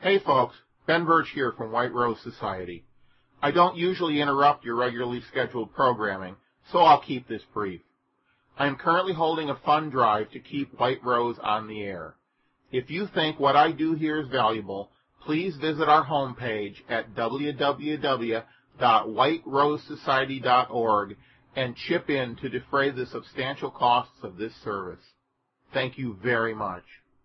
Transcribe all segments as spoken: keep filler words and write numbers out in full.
Hey folks, Ben Birch here from White Rose Society. I don't usually interrupt your regularly scheduled programming, so I'll keep this brief. I am currently holding a fund drive to keep White Rose on the air. If you think what I do here is valuable, please visit our homepage at w w w dot white rose society dot org and chip in to defray the substantial costs of this service. Thank you very much.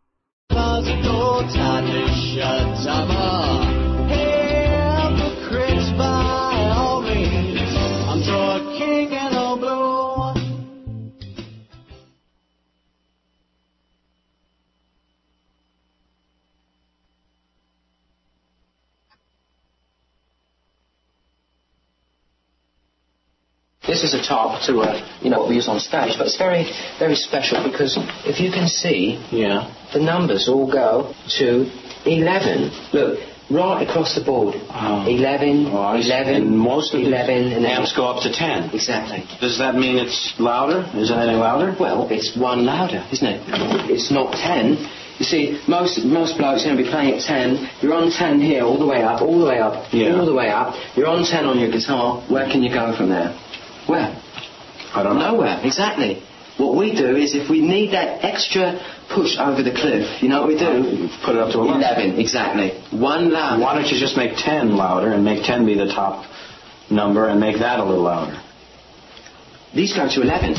This is a top to, uh, you know, what we use on stage, but it's very, very special because if you can see, yeah, the numbers all go to eleven. Look, right across the board. Oh. eleven, oh, eleven, and most of eleven, the and amps go up to ten. Exactly. Does that mean it's louder? Is it any louder? Well, it's one louder, isn't it? It's not ten. You see, most most blokes are going to be playing at ten. You're on ten here, all the way up, all the way up, yeah. all the way up. You're on ten on your guitar. Where can you go from there? Where? I don't know. Nowhere, exactly. What we do is if we need that extra push over the cliff, you know what we do? Uh, put it up to eleven. eleven, exactly. One louder. Why don't you just make ten louder and make ten be the top number and make that a little louder? These go to eleven.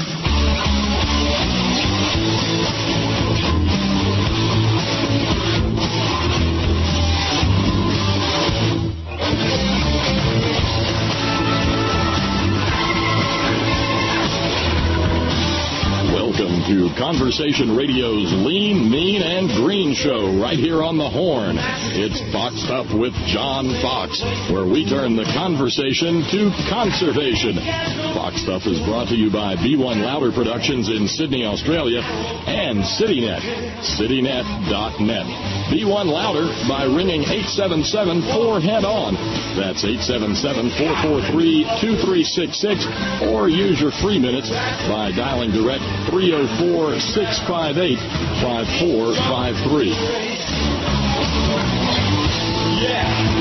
To Conversation Radio's Lean, Mean, and Green show right here on the Horn. It's Boxed Up with John Fox, where we turn the conversation to conservation. Boxed Up is brought to you by B one Louder Productions in Sydney, Australia, and CityNet, citynet dot net. B one Louder by ringing eight seven seven four head on. That's eight seven seven, four four three, two three six six, or use your free minutes by dialing direct three oh four, six five eight, five four five three. Yeah.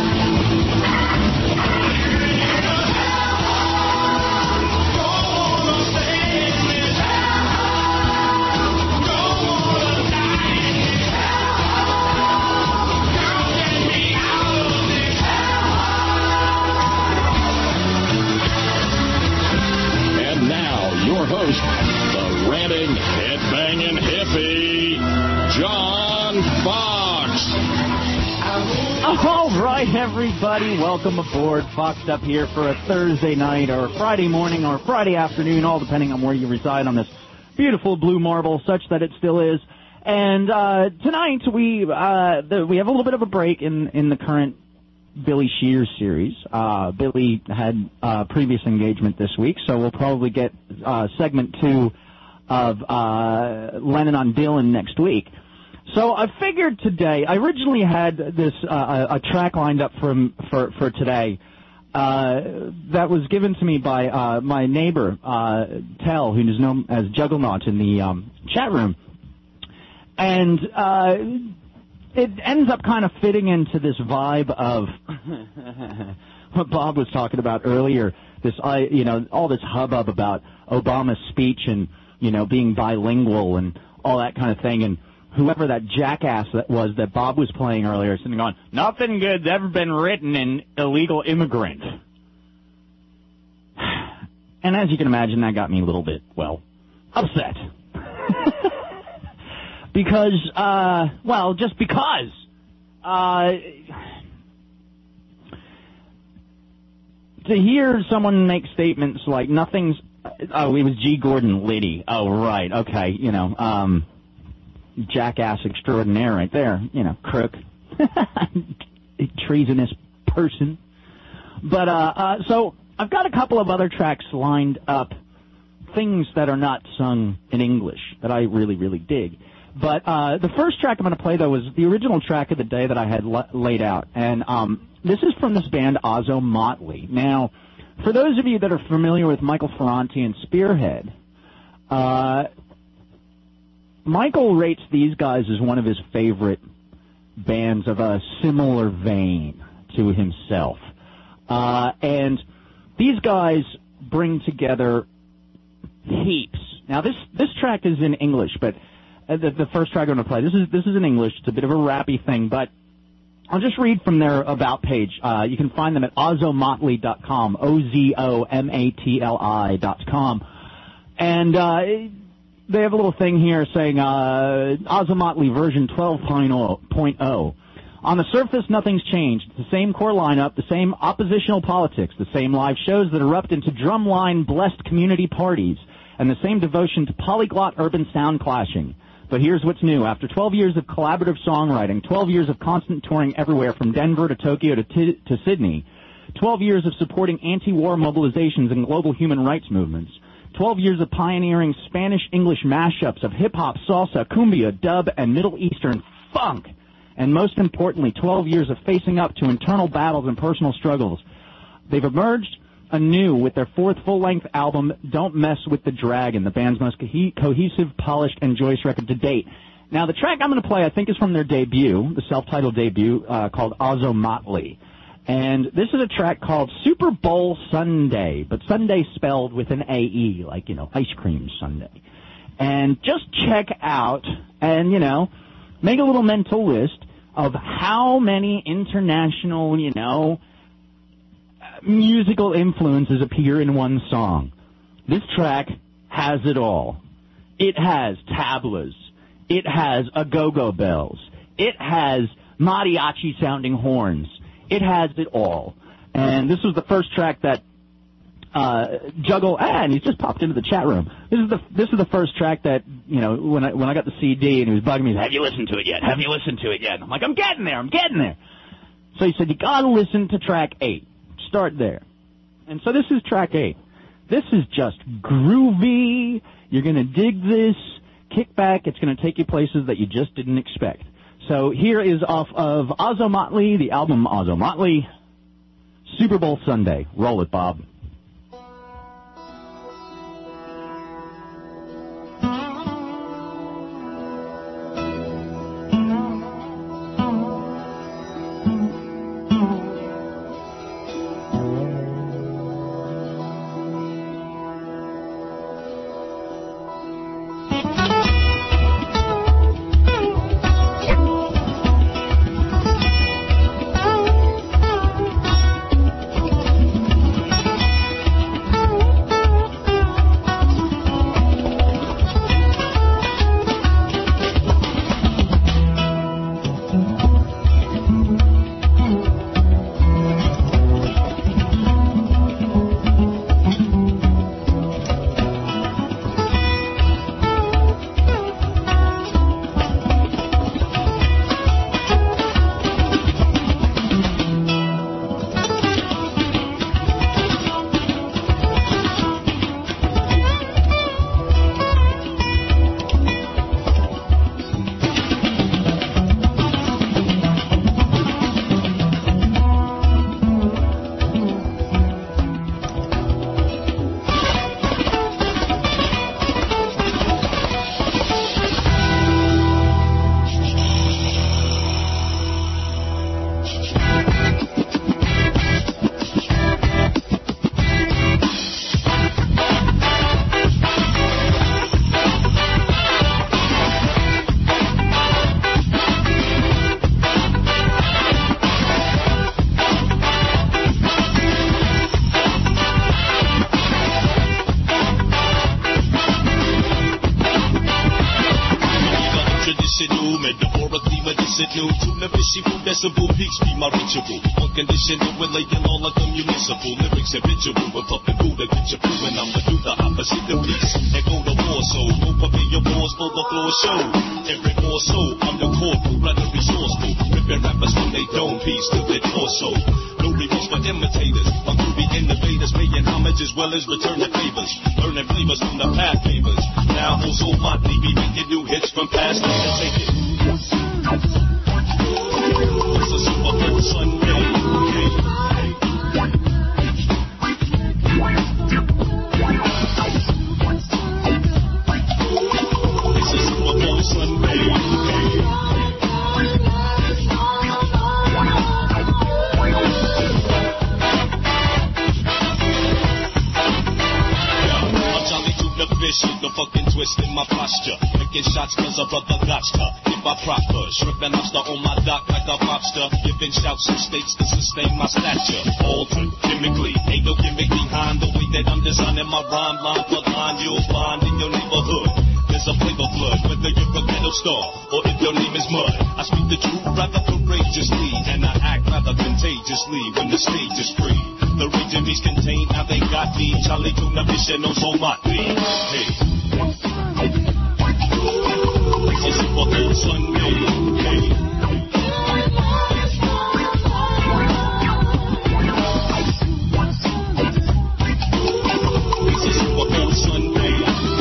And now, your host, the ranting, headbanging hippie, John Fox. All right, everybody, welcome aboard. Foxed Up here for a Thursday night or Friday morning or Friday afternoon, all depending on where you reside on this beautiful blue marble, such that it still is. And uh, tonight we uh, the, we have a little bit of a break in, in the current Billy Shears series. Uh, Billy had uh, previous engagement this week, so we'll probably get uh, segment two of uh, Lennon on Dylan next week. So I figured today, I originally had this uh, a track lined up from, for, for today uh, that was given to me by uh, my neighbor, uh, Tell, who is known as Jugglenaut in the um, chat room. And uh, it ends up kind of fitting into this vibe of what Bob was talking about earlier, this, I, you know, all this hubbub about Obama's speech and, you know, being bilingual and all that kind of thing. And whoever that jackass that was that Bob was playing earlier, sitting on, nothing good's ever been written in Illegal Immigrant. And as you can imagine, that got me a little bit, well, upset. Because, uh, well, just because. Uh, to hear someone make statements like nothing's, oh, it was G. Gordon Liddy. Oh, right, okay, you know, um, jackass extraordinaire right there, you know, crook, treasonous person. But, uh, uh, so I've got a couple of other tracks lined up, things that are not sung in English that I really, really dig. But uh, the first track I'm going to play, though, was the original track of the day that I had la- laid out. And um, this is from this band, Ozzo Motley. Now, for those of you that are familiar with Michael Ferranti and Spearhead, uh, Michael rates these guys as one of his favorite bands of a similar vein to himself. Uh, and these guys bring together heaps. Now, this, this track is in English, but uh, the, the first track I'm going to play, this is, this is in English. It's a bit of a rappy thing, but I'll just read from their About page. Uh, you can find them at ozomatli dot com, O Z O M A T L I dot com. And uh, they have a little thing here saying uh, Ozomatli version twelve point oh. On the surface, nothing's changed. It's the same core lineup, the same oppositional politics, the same live shows that erupt into drumline-blessed community parties, and the same devotion to polyglot urban sound clashing. But here's what's new. After twelve years of collaborative songwriting, twelve years of constant touring everywhere from Denver to Tokyo to, t- to Sydney, twelve years of supporting anti-war mobilizations and global human rights movements, twelve years of pioneering Spanish-English mashups of hip-hop, salsa, cumbia, dub, and Middle Eastern funk, and most importantly, twelve years of facing up to internal battles and personal struggles, they've emerged anew with their fourth full-length album, Don't Mess with the Dragon, the band's most co- cohesive, polished, and joyous record to date. Now, the track I'm going to play, I think, is from their debut, the self-titled debut, uh, called Ozomatli. And this is a track called Super Bowl Sunday, but Sunday spelled with an A E, like, you know, ice cream sundae. And just check out and, you know, make a little mental list of how many international, you know, musical influences appear in one song. This track has it all. It has tablas. It has a-go-go bells. It has mariachi-sounding horns. It has it all. And this was the first track that uh, Juggle, ah, and he's just popped into the chat room. This is the this is the first track that, you know, when I when I got the C D and he was bugging me, have you listened to it yet? Have you listened to it yet? And I'm like, I'm getting there. I'm getting there. So he said, you got to listen to track eight. Start there. And so this is track eight. This is just groovy. You're going to dig this. Kick back. It's going to take you places that you just didn't expect. So here is off of Ozomatli, the album Ozomatli, Super Bowl Sunday. Roll it, Bob. Unconditional, relating all like a municipal. Lyrics habitual, with puppet Buddha, get your proof, and I'ma do the opposite of peace. And go to war, so no pavilion wars for the floor show. Every more so, I'm the corporal, rather resourceful. Ripping rappers from they dome piece to their torso. No remorse for imitators, I'm groovy innovators, paying homage as well as returning favors. Learning flavors from the path pavers. Now Ozomatli be making new hits from past leaders. Take it. It's a Super Bowl Sunday. It's a Super Bowl Sunday. twisting my posture. Making shots cause a brother gotcha. If I proper, shrimp and lobster on my dock like a mobster. Giving shouts in states to sustain my stature. Altered, chemically, ain't no gimmick behind the way that I'm designing my rhyme line for line you'll find in your neighborhood. There's a flavor flood, whether you're a ghetto star or if your name is Mud. I speak the truth rather courageously, and I act rather contagiously when the stage is free. The raging beast contained, now they got me. Charlie Tuna Vision on so much. Hey, it's a Super Bowl Sunday. Hey. It's a Super Bowl Sunday.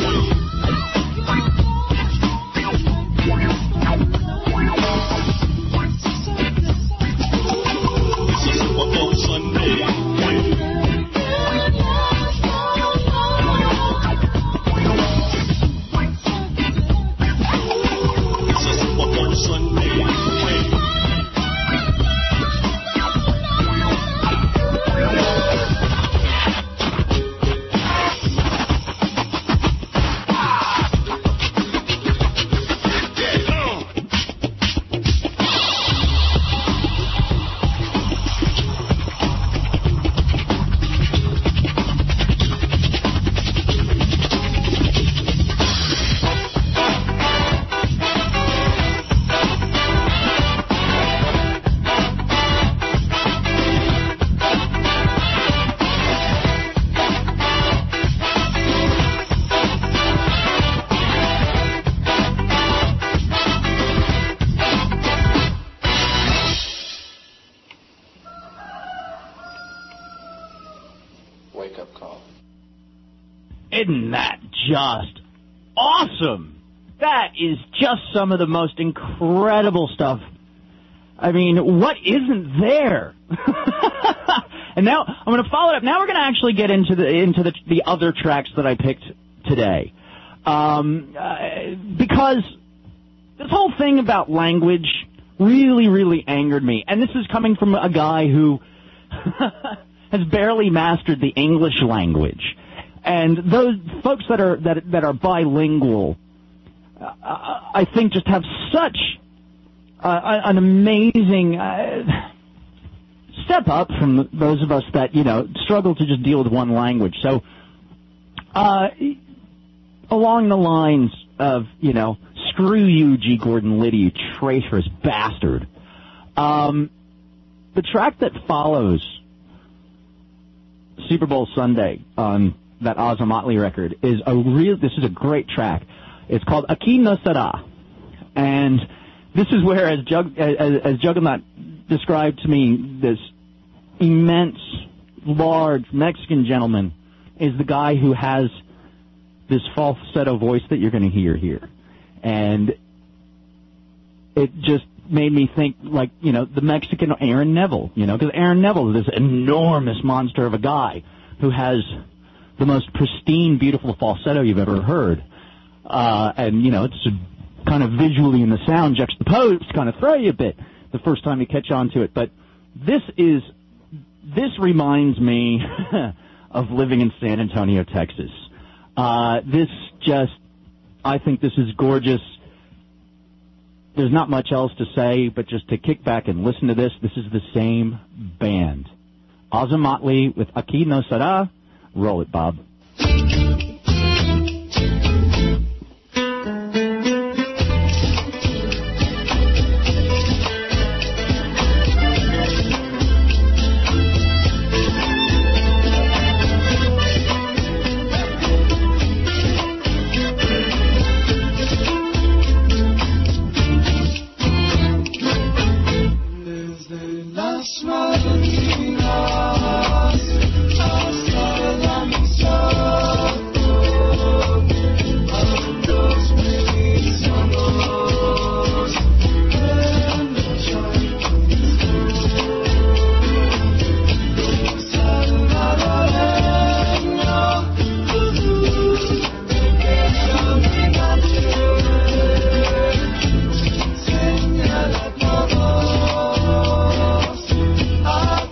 It's a Super Bowl Sunday. Isn't that just awesome? That is just some of the most incredible stuff. I mean, what isn't there? And now I'm going to follow it up. Now we're going to actually get into the into the the other tracks that I picked today, um, uh, because this whole thing about language really, really angered me. And this is coming from a guy who has barely mastered the English language. And those folks that are that that are bilingual, uh, I think, just have such uh, an amazing uh, step up from those of us that, you know, struggle to just deal with one language. So, uh, along the lines of, you know, screw you, G. Gordon Liddy, you traitorous bastard. Um, the track that follows Super Bowl Sunday on that Ozomatli record is a real, this is a great track. It's called Aquí No Será. And this is where, as, Jug, as, as Juggernaut described to me, this immense, large Mexican gentleman is the guy who has this falsetto voice that you're going to hear here. And it just made me think, like, you know, the Mexican Aaron Neville, you know, because Aaron Neville is this enormous monster of a guy who has the most pristine, beautiful falsetto you've ever heard. Uh, and, you know, it's kind of visually in the sound juxtaposed, kind of throw you a bit the first time you catch on to it. But this is, this reminds me of living in San Antonio, Texas. Uh, this just, I think this is gorgeous. There's not much else to say, but just to kick back and listen to this, this is the same band. Ozomatli with Aquí No Será. Roll it, Bob. Ah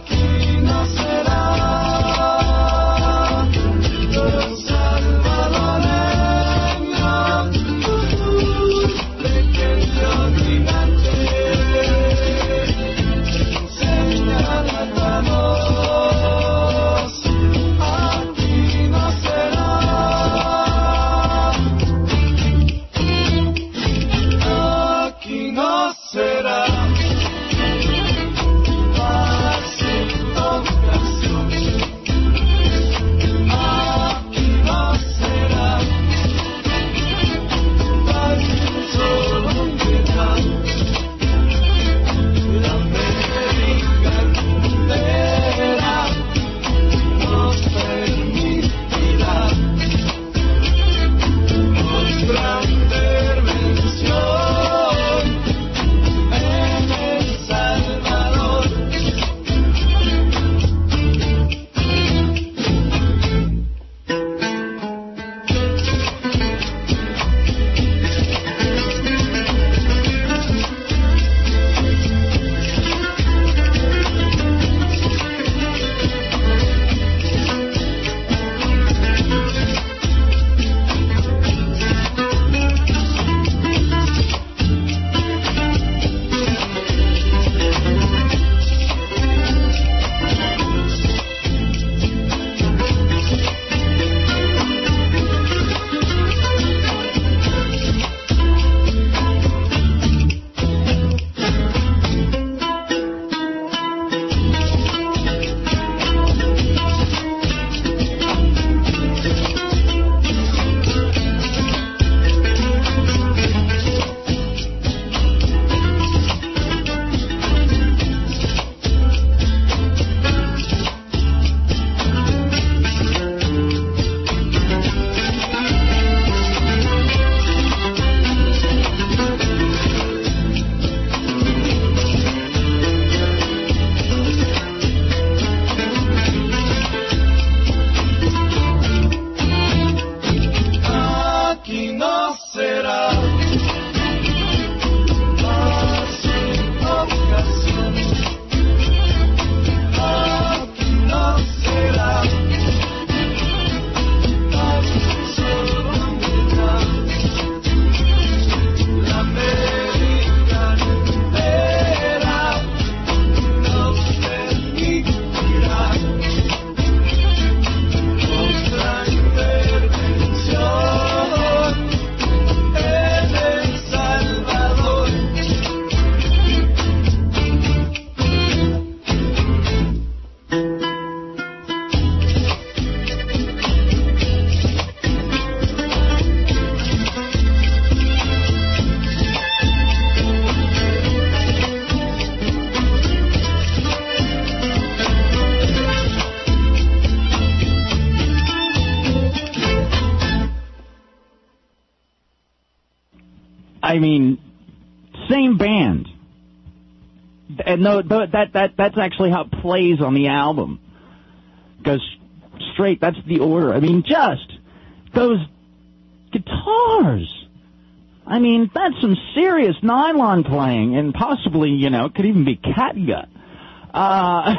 I mean, same band. And no, that that that's actually how it plays on the album. Goes straight. That's the order. I mean, just those guitars. I mean, that's some serious nylon playing, and possibly, you know, it could even be catgut. Uh,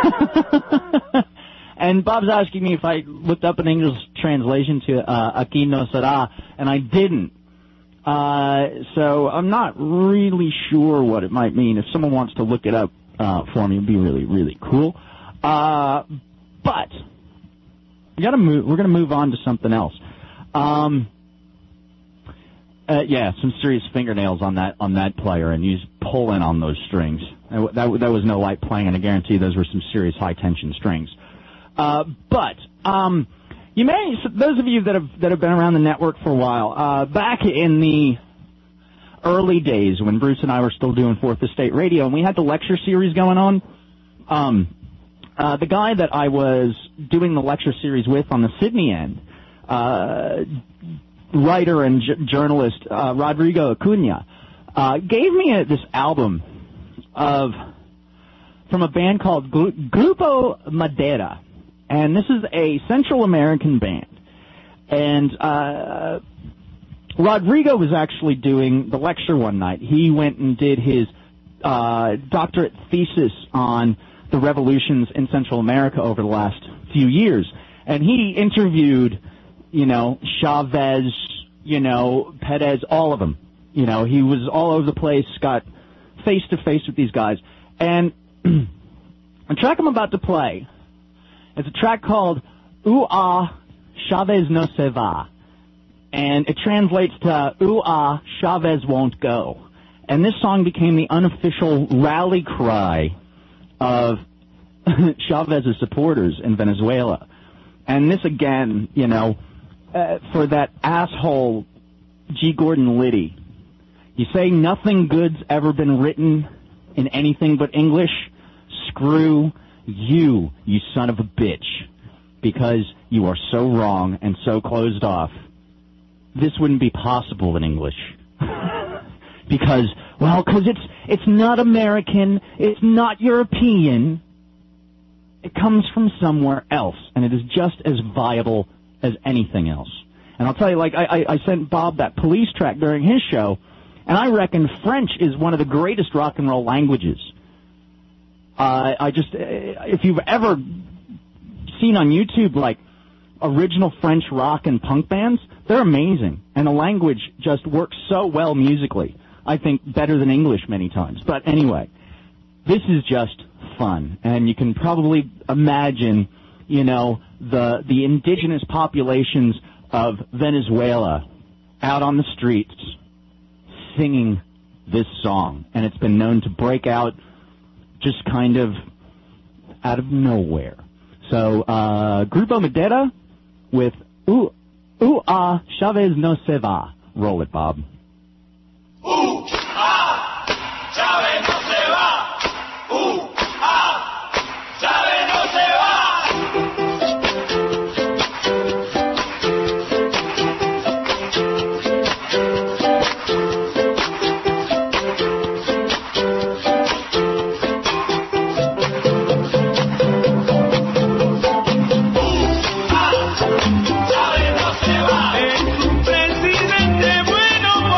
and Bob's asking me if I looked up an English translation to uh, Aquí no será, and I didn't. Uh, so I'm not really sure what it might mean. If someone wants to look it up uh, for me, it'd be really, really cool. Uh, but we gotta move. We're gonna move on to something else. Um, uh, yeah, some serious fingernails on that on that player, and he's pulling on those strings. That that, that was no light playing, and I guarantee those were some serious high tension strings. Uh, but um. You may, those of you that have that have been around the network for a while, uh, back in the early days when Bruce and I were still doing Fourth Estate Radio, and we had the lecture series going on, um, uh, the guy that I was doing the lecture series with on the Sydney end, uh, writer and j- journalist uh, Rodrigo Acuna, uh, gave me a, this album of from a band called Grupo Madera. And this is a Central American band. And uh, Rodrigo was actually doing the lecture one night. He went and did his uh, doctorate thesis on the revolutions in Central America over the last few years. And he interviewed, you know, Chavez, you know, Perez, all of them. You know, he was all over the place, got face-to-face with these guys. And the track I'm about to play, it's a track called Ooh Ah, Chavez no se va. And it translates to Ooh Ah, Chavez won't go. And this song became the unofficial rally cry of Chavez's supporters in Venezuela. And this again, you know, uh, for that asshole G. Gordon Liddy. You say nothing good's ever been written in anything but English? Screw you, you son of a bitch, because you are so wrong and so closed off. This wouldn't be possible in English. because, well, because it's, it's not American, it's not European, it comes from somewhere else, and it is just as viable as anything else. And I'll tell you, like, I, I, I sent Bob that Police track during his show, and I reckon French is one of the greatest rock and roll languages. Uh, I just, if you've ever seen on YouTube, like, original French rock and punk bands, they're amazing. And the language just works so well musically. I think better than English many times. But anyway, this is just fun. And you can probably imagine, you know, the, the indigenous populations of Venezuela out on the streets singing this song. And it's been known to break out just kind of out of nowhere. So, uh, Grupo Madera with Ooh, ooh Ah, Chavez no se va. Roll it, Bob. Ooh, ah, Chavez no se va. Ooh, ah, Chavez no se va. Es un presidente bueno.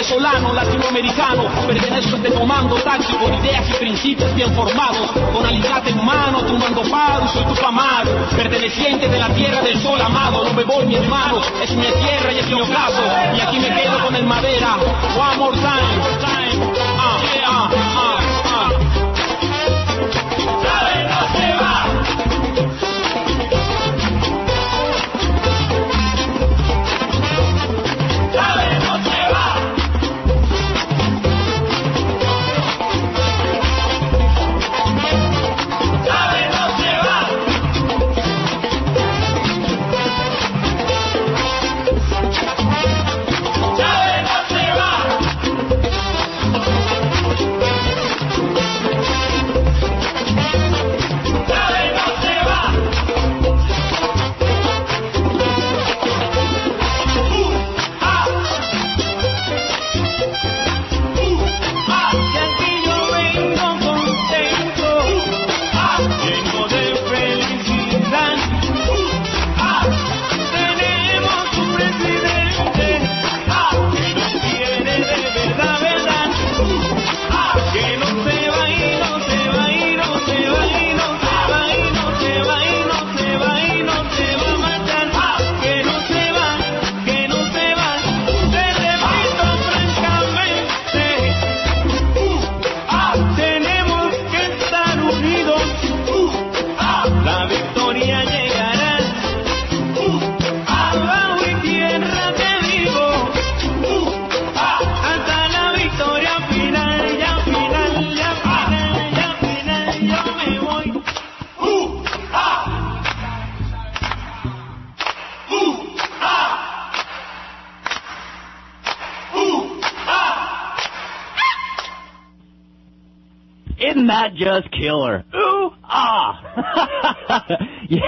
venezolano, latinoamericano, pertenezco a este comando táctico con ideas y principios bien formados, con alicate en mano, tumbando paros, soy Tupamaro, perteneciente de la tierra del sol amado, no me voy mi hermano, es mi tierra y es mi ocaso, y aquí me quedo con el madera, one more time, time, ah, ah, ah, ah. ¡Sabe, no se va! Isn't that just killer? Ooh, ah. Yeah.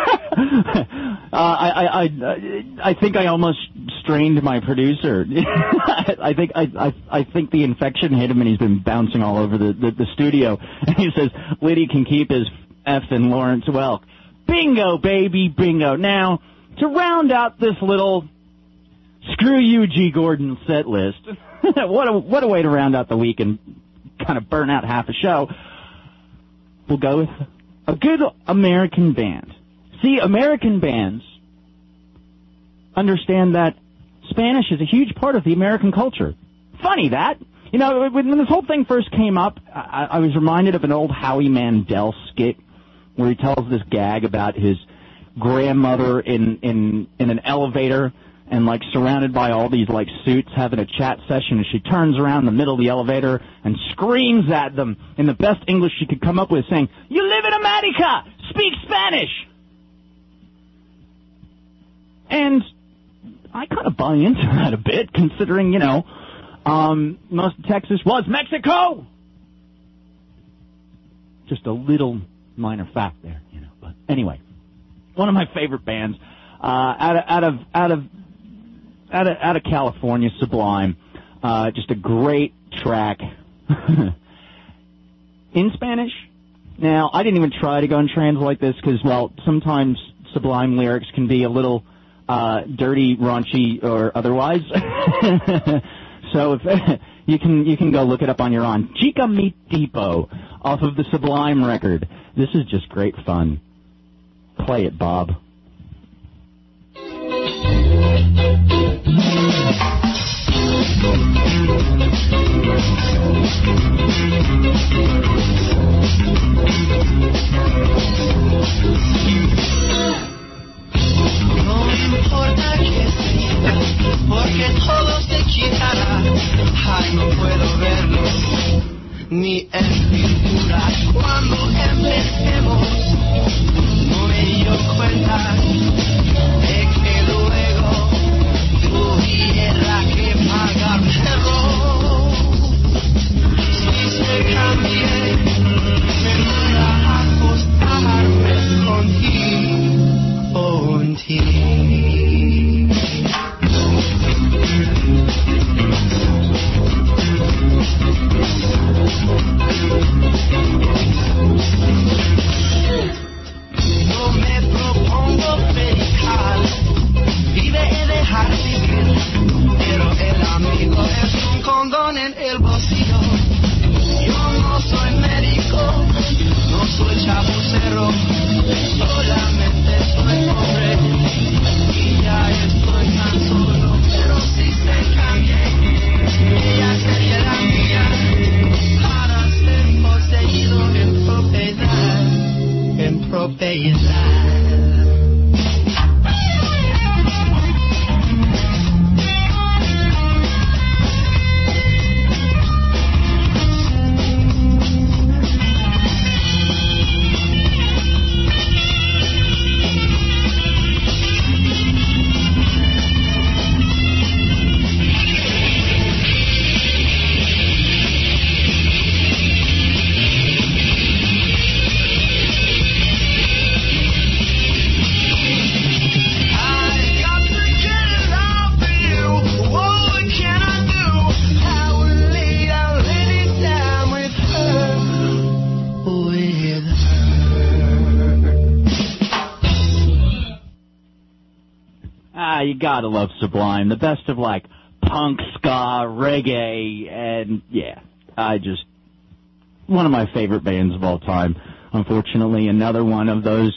uh, I, I, I, I think I almost strained my producer. I think I, I, I think the infection hit him, and he's been bouncing all over the, the, the studio. And he says, Liddy can keep his F and Lawrence Welk. Bingo, baby, bingo. Now, to round out this little screw you, G. Gordon set list, what a, what a way to round out the week and kind of burn out half a show. We'll go with a good American band. See, American bands understand that Spanish is a huge part of the American culture. Funny that. You know, when this whole thing first came up, I, I was reminded of an old Howie Mandel skit where he tells this gag about his grandmother in, in, in an elevator and, like, surrounded by all these, like, suits having a chat session, and she turns around in the middle of the elevator and screams at them in the best English she could come up with, saying, "You live in America! Speak Spanish!" And I kind of buy into that a bit, considering, you know, um, most of Texas was Mexico! Just a little minor fact there, you know. But anyway, one of my favorite bands, uh, out of, out of, out of, Out of, out of California, Sublime. Uh, just a great track. In Spanish. Now, I didn't even try to go and translate this because, well, sometimes Sublime lyrics can be a little uh, dirty, raunchy, or otherwise. So if you can you can go look it up on your own. Chica Mi Tipo off of the Sublime record. This is just great fun. Play it, Bob. No importa que sea, porque todo se quitará. Ay, no puedo verlo, ni en pintura. Cuando empecemos, no me dio cuenta de que luego tuviera que pagar perro. Si se cambie, me voy a acostarme contigo, contigo. Ah, you gotta love Sublime. The best of, like, punk, ska, reggae, and, yeah, I just, one of my favorite bands of all time. Unfortunately, another one of those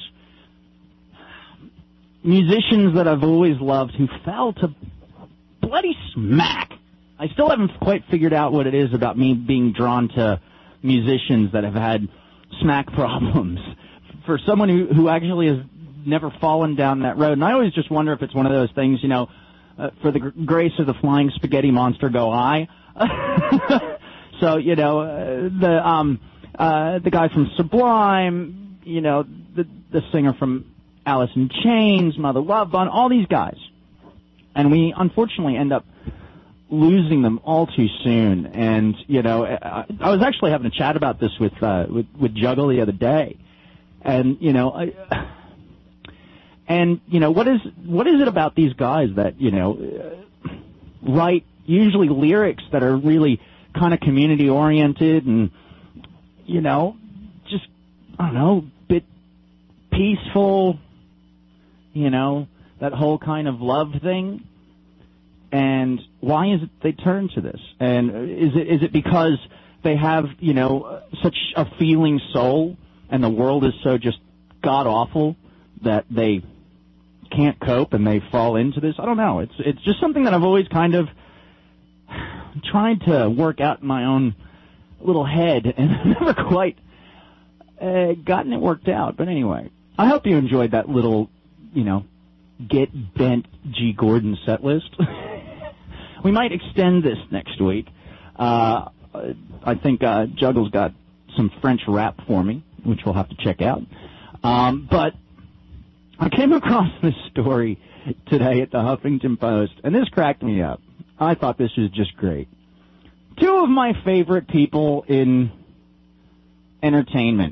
musicians that I've always loved who fell to bloody smack. I still haven't quite figured out what it is about me being drawn to musicians that have had smack problems. For someone who, who actually has never fallen down that road. And I always just wonder if it's one of those things, you know, uh, for the gr- grace of the flying spaghetti monster go I. So, you know, uh, the um, uh, the guy from Sublime, you know, the the singer from Alice in Chains, Mother Love Bone, all these guys. And we unfortunately end up losing them all too soon. And, you know, I, I was actually having a chat about this with, uh, with, with Juggle the other day. And, you know, I... And, you know, what is what is it about these guys that, you know, uh, write usually lyrics that are really kind of community-oriented and, you know, just, I don't know, bit peaceful, you know, that whole kind of love thing? And why is it they turn to this? And is it is it because they have, you know, such a feeling soul and the world is so just god-awful that they can't cope and they fall into this? I don't know. It's it's just something that I've always kind of tried to work out in my own little head and I've never quite uh, gotten it worked out. But anyway, I hope you enjoyed that little, you know, Get Bent G. Gordon set list. We might extend this next week. Uh, I think uh, Juggle's got some French rap for me, which we'll have to check out. Um, but I came across this story today at the Huffington Post, and this cracked me up. I thought this was just great. Two of my favorite people in entertainment.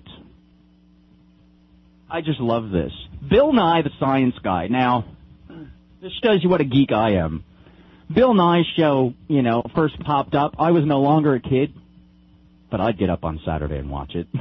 I just love this. Bill Nye, the science guy. Now, this shows you what a geek I am. Bill Nye's show, you know, first popped up. I was no longer a kid, but I'd get up on Saturday and watch it.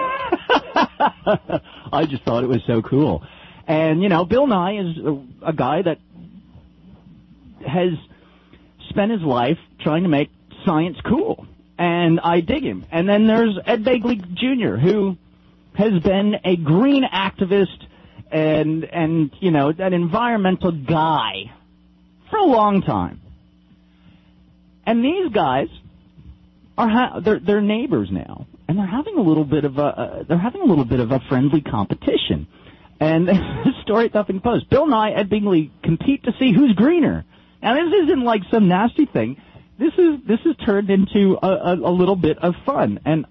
I just thought it was so cool. And, you know, Bill Nye is a, a guy that has spent his life trying to make science cool. And I dig him. And then there's Ed Begley Junior, who has been a green activist and, and you know, an environmental guy for a long time. And these guys are ha- they're, they're neighbors now. And they're having a little bit of a uh, they're having a little bit of a friendly competition. And this story at the Huffington Post. Bill Nye, Ed Begley compete to see who's greener. Now, this isn't like some nasty thing. This is this is turned into a, a, a little bit of fun. And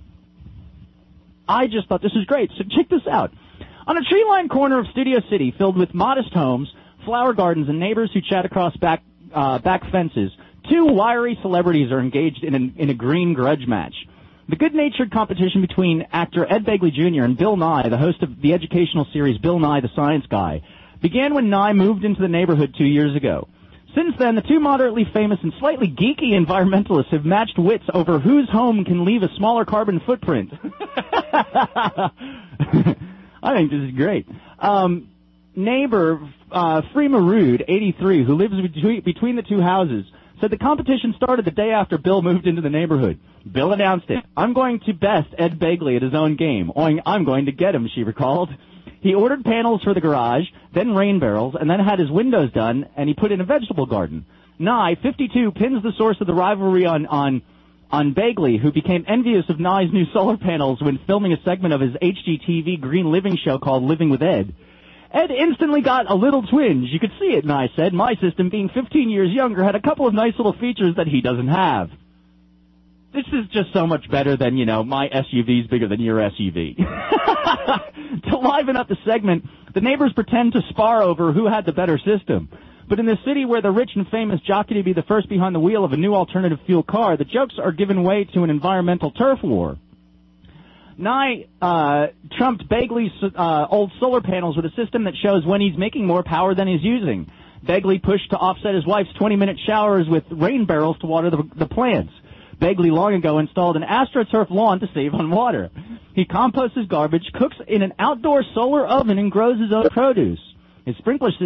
I just thought this was great. So check this out. On a tree-lined corner of Studio City filled with modest homes, flower gardens, and neighbors who chat across back uh, back fences, two wiry celebrities are engaged in, an, in a green grudge match. The good-natured competition between actor Ed Begley Junior and Bill Nye, the host of the educational series Bill Nye the Science Guy, began when Nye moved into the neighborhood two years ago. Since then, the two moderately famous and slightly geeky environmentalists have matched wits over whose home can leave a smaller carbon footprint. I think this is great. Um, neighbor uh, Freema Rude, eighty-three, who lives between, between the two houses, said the competition started the day after Bill moved into the neighborhood. Bill announced it. I'm going to best Ed Begley at his own game. I'm going to get him, she recalled. He ordered panels for the garage, then rain barrels, and then had his windows done, and he put in a vegetable garden. Nye, fifty-two, pins the source of the rivalry on, on, on Begley, who became envious of Nye's new solar panels when filming a segment of his H G T V Green Living show called Living with Ed. Ed instantly got a little twinge. You could see it, Nye said. My system, being fifteen years younger, had a couple of nice little features that he doesn't have. This is just so much better than, you know, my S U V's bigger than your S U V. To liven up the segment, the neighbors pretend to spar over who had the better system. But in the city where the rich and famous jockey to be the first behind the wheel of a new alternative fuel car, the jokes are given way to an environmental turf war. Nye uh, trumped Begley's uh, old solar panels with a system that shows when he's making more power than he's using. Begley pushed to offset his wife's twenty-minute showers with rain barrels to water the, the plants. Begley long ago installed an AstroTurf lawn to save on water. He composts his garbage, cooks in an outdoor solar oven, and grows his own produce. His sprinkler system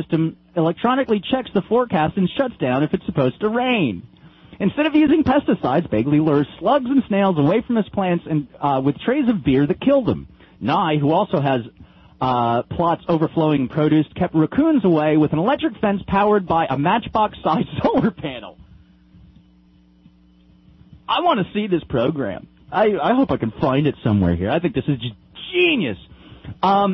electronically checks the forecast and shuts down if it's supposed to rain. Instead of using pesticides, Begley lures slugs and snails away from his plants and uh, with trays of beer that kill them. Nye, who also has uh, plots overflowing produce, kept raccoons away with an electric fence powered by a matchbox-sized solar panel. I want to see this program. I, I hope I can find it somewhere here. I think this is just genius. Um,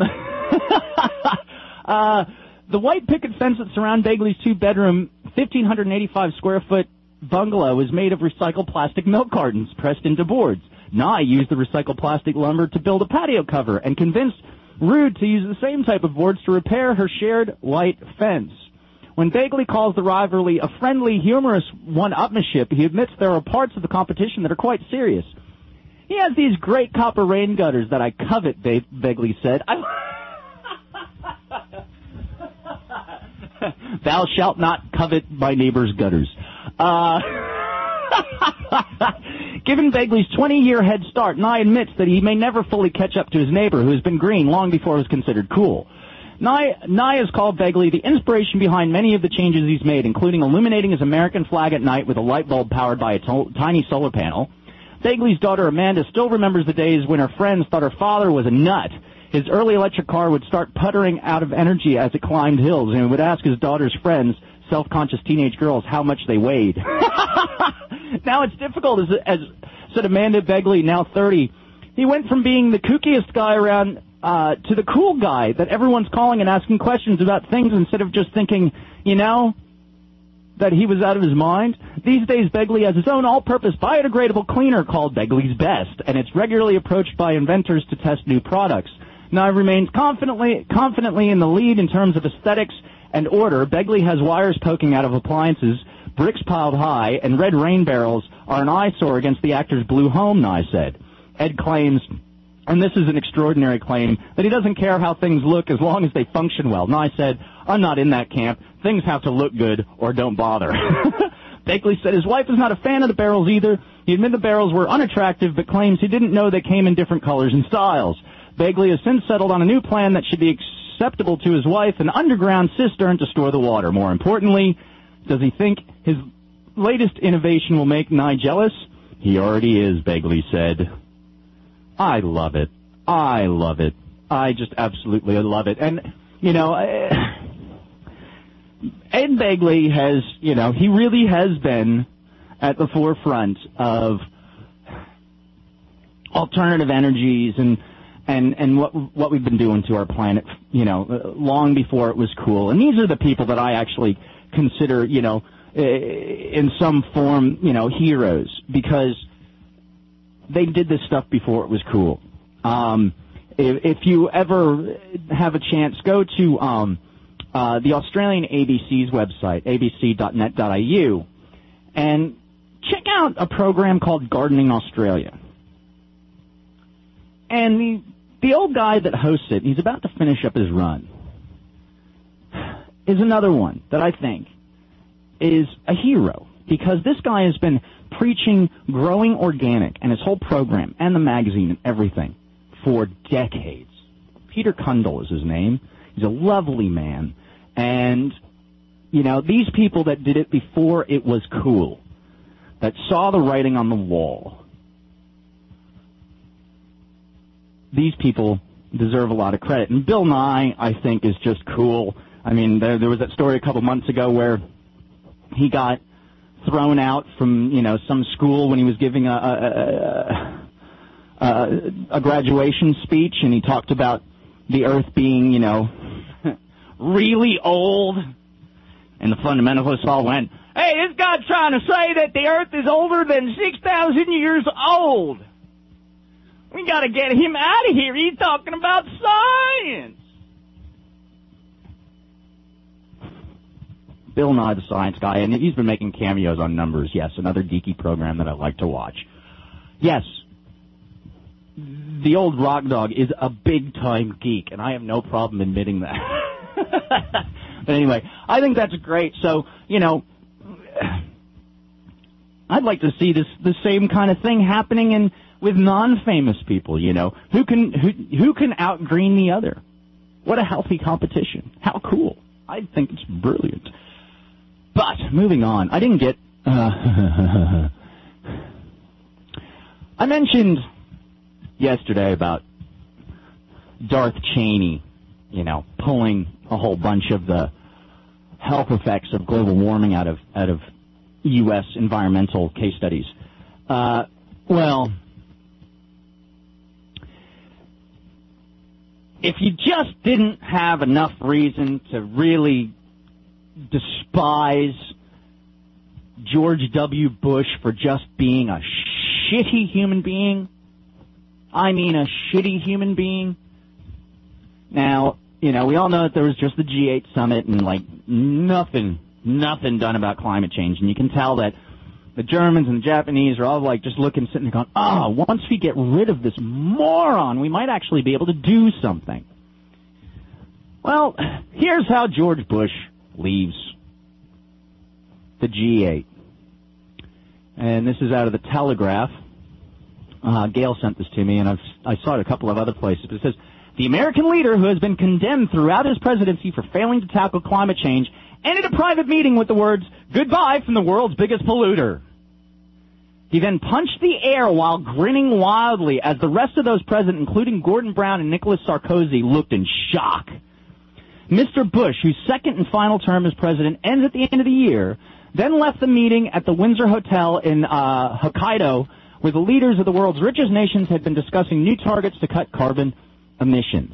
uh, the white picket fence that surrounds Begley's two-bedroom, one thousand five hundred eighty-five square foot bungalow is made of recycled plastic milk cartons pressed into boards. Nye used the recycled plastic lumber to build a patio cover and convinced Rude to use the same type of boards to repair her shared white fence. When Begley calls the rivalry a friendly, humorous one-upmanship, he admits there are parts of the competition that are quite serious. He has these great copper rain gutters that I covet, Be- Begley said. I... Thou shalt not covet my neighbor's gutters. Uh... Given Begley's twenty-year head start, Nye admits that he may never fully catch up to his neighbor, who has been green long before it was considered cool. Nye, Nye has called Begley the inspiration behind many of the changes he's made, including illuminating his American flag at night with a light bulb powered by a to- tiny solar panel. Begley's daughter Amanda still remembers the days when her friends thought her father was a nut. His early electric car would start puttering out of energy as it climbed hills, and he would ask his daughter's friends, self-conscious teenage girls, how much they weighed. Now it's difficult, as, as said Amanda Begley, now thirty. He went from being the kookiest guy around uh, to the cool guy that everyone's calling and asking questions about things instead of just thinking, you know, that he was out of his mind. These days, Begley has his own all-purpose biodegradable cleaner called Begley's Best, and it's regularly approached by inventors to test new products. Now, he remains confidently, confidently in the lead in terms of aesthetics and order. Begley has wires poking out of appliances, bricks piled high, and red rain barrels are an eyesore against the actor's blue home, Nye said. Ed claims, and this is an extraordinary claim, that he doesn't care how things look as long as they function well. Nye said, I'm not in that camp. Things have to look good or don't bother. Begley said his wife is not a fan of the barrels either. He admitted the barrels were unattractive, but claims he didn't know they came in different colors and styles. Begley has since settled on a new plan that should be acceptable to his wife, an underground cistern to store the water. More importantly, does he think his latest innovation will make Nye jealous? He already is, Begley said. I love it. I love it. I just absolutely love it. And, you know, Ed Begley has, you know, he really has been at the forefront of alternative energies and and and what what we've been doing to our planet, you know, long before it was cool. And these are the people that I actually consider, you know, in some form, you know, heroes, because they did this stuff before it was cool. Um, if, if you ever have a chance, go to um, uh, the Australian A B C's website, a b c dot net dot i u, and check out a program called Gardening Australia. And the, the old guy that hosts it, he's about to finish up his run, is another one that I think is a hero, because this guy has been preaching growing organic and his whole program and the magazine and everything for decades. Peter Cundall is his name. He's a lovely man. And, you know, these people that did it before it was cool, that saw the writing on the wall, these people deserve a lot of credit. And Bill Nye, I think, is just cool. I mean, there, there was that story a couple months ago where he got thrown out from, you know, some school when he was giving a, a, a, a graduation speech, and he talked about the Earth being, you know, really old. And the fundamentalists all went, hey, this guy's trying to say that the Earth is older than six thousand years old. We got to get him out of here. He's talking about science. Bill Nye, the science guy, and he's been making cameos on Numbers. Yes, another geeky program that I like to watch. Yes, the old rock dog is a big-time geek, and I have no problem admitting that. But anyway, I think that's great. So, you know, I'd like to see this the same kind of thing happening in with non-famous people, you know. Who can who who can out-green the other? What a healthy competition. How cool. I think it's brilliant. But, moving on, I didn't get... Uh, I mentioned yesterday about Darth Cheney, you know, pulling a whole bunch of the health effects of global warming out of out of U S environmental case studies. Uh, well, if you just didn't have enough reason to really despise George W. Bush for just being a shitty human being, I mean a shitty human being. Now, you know, we all know that there was just the G eight summit and, like, nothing, nothing done about climate change. And you can tell that the Germans and the Japanese are all, like, just looking, sitting there going, oh, once we get rid of this moron, we might actually be able to do something. Well, here's how George Bush leaves the G eight. And this is out of the Telegraph. Uh, Gail sent this to me, and I've, I saw it a couple of other places. But it says, the American leader who has been condemned throughout his presidency for failing to tackle climate change ended a private meeting with the words, goodbye from the world's biggest polluter. He then punched the air while grinning wildly as the rest of those present, including Gordon Brown and Nicolas Sarkozy, looked in shock. Mister Bush, whose second and final term as president ends at the end of the year, then left the meeting at the Windsor Hotel in uh, Hokkaido, where the leaders of the world's richest nations had been discussing new targets to cut carbon emissions.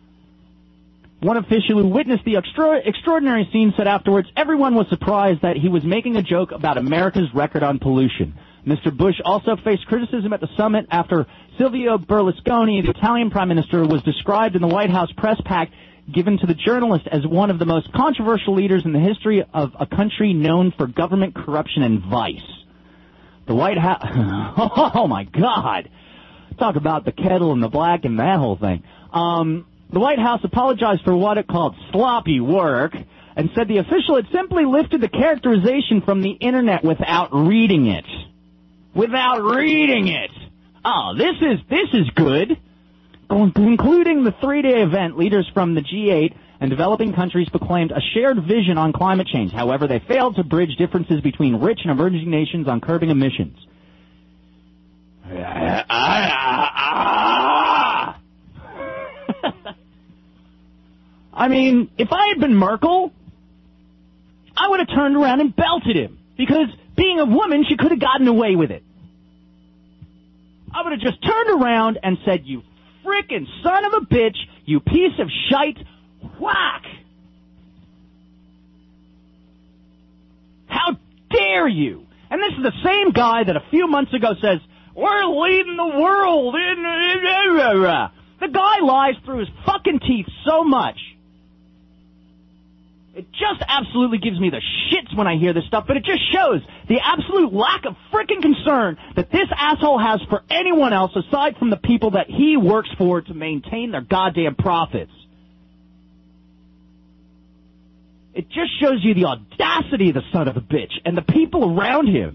One official who witnessed the extra- extraordinary scene said afterwards, everyone was surprised that he was making a joke about America's record on pollution. Mister Bush also faced criticism at the summit after Silvio Berlusconi, the Italian prime minister, was described in the White House press pack given to the journalist as one of the most controversial leaders in the history of a country known for government corruption and vice. The White House... oh, my God! Talk about the kettle and the black and that whole thing. Um, the White House apologized for what it called sloppy work and said the official had simply lifted the characterization from the Internet without reading it. Without reading it! Oh, this is, this is good. Concluding the three-day event, leaders from the G eight and developing countries proclaimed a shared vision on climate change. However, they failed to bridge differences between rich and emerging nations on curbing emissions. I mean, if I had been Merkel, I would have turned around and belted him. Because being a woman, she could have gotten away with it. I would have just turned around and said, you frickin' son of a bitch, you piece of shite, whack! How dare you? And this is the same guy that a few months ago says, we're leading the world in... The guy lies through his fucking teeth so much. It just absolutely gives me the shits when I hear this stuff, but it just shows the absolute lack of frickin' concern that this asshole has for anyone else aside from the people that he works for to maintain their goddamn profits. It just shows you the audacity of the son of a bitch and the people around him.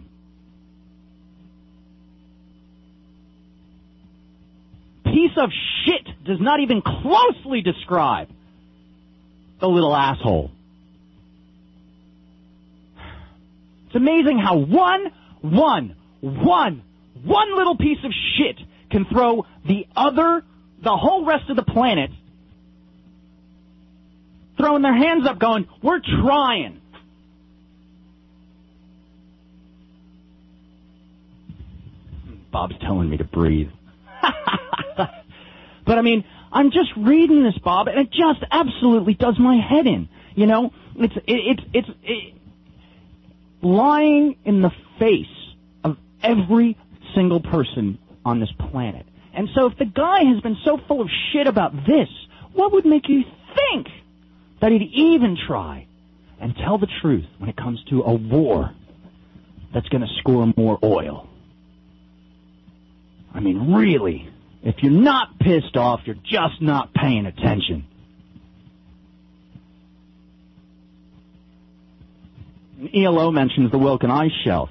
Piece of shit does not even closely describe the little asshole. It's amazing how one, one, one, one little piece of shit can throw the other, the whole rest of the planet, throwing their hands up going, we're trying. Bob's telling me to breathe. But I mean, I'm just reading this, Bob, and it just absolutely does my head in. You know, it's it, it's it's it, lying in the face of every single person on this planet. And so, if the guy has been so full of shit about this, what would make you think that he'd even try and tell the truth when it comes to a war that's going to score more oil? I mean, really. If you're not pissed off, you're just not paying attention. E L O mentions the Wilkin Ice Shelf.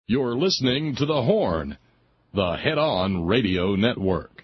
You're listening to The Horn, the Head On Radio Network.